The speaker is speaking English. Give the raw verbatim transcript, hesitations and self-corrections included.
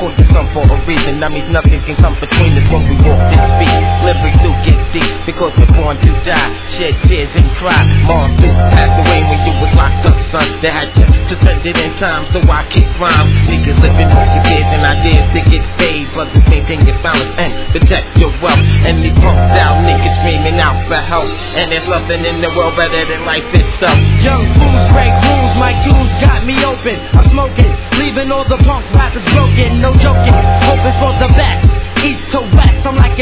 for the sun for a reason. That means nothing can come between us when we walk this beat. Lyrics do get deep because we're born to die. Shed tears and cry. Mom too passed away when you was locked up, son. They had you suspended in time, so I kick rhymes. Niggas living off the kids and ideas to get paid. Brothers maintain your balance and protect your wealth. And these punk style niggas screaming out for help. And there's nothing in the world better than life itself. Young fools break rules, my tools got me open. I'm smoking, leaving all the punk rappers broken. No joking, hoping for the best. East to west, I'm like a